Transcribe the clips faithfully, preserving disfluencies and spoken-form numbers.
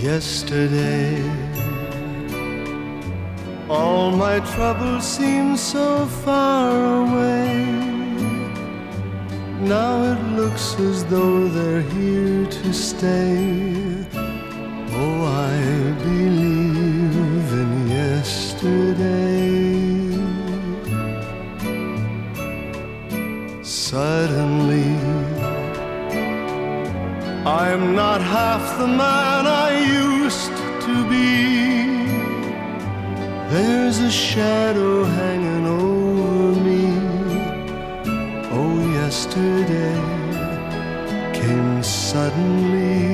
Yesterday, all my troubles seem so far away. Now it looks as though they're here to stay. Oh, I believe in yesterday. Suddenly, I'm not half the man I used to be. There's a shadow hanging over me. Oh, yesterday came suddenly.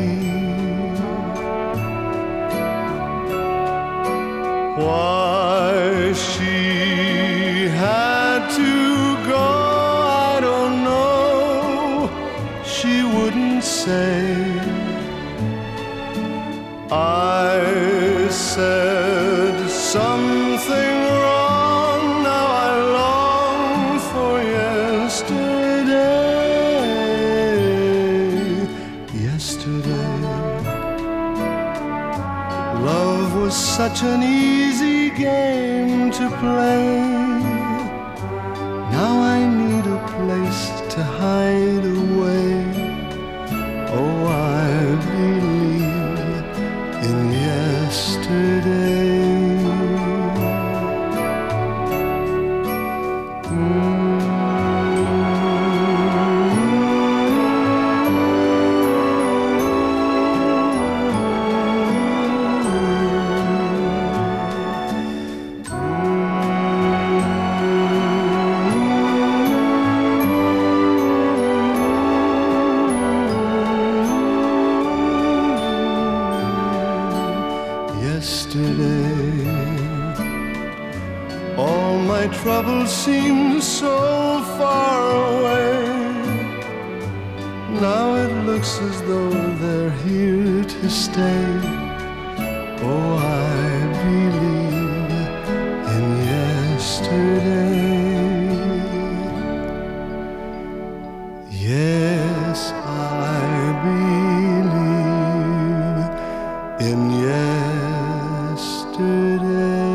Why she had to go, I don't know. She wouldn't say. I said something wrong. Now I long for yesterday. Yesterday, love was such an easy game to play. Now I need a place to hide away. Oh, I believe in yesterday. Yesterday, all my troubles seem so far away. Now it looks as though they're here to stay. Oh, I believe in yesterday. Yes, I believe in yesterday.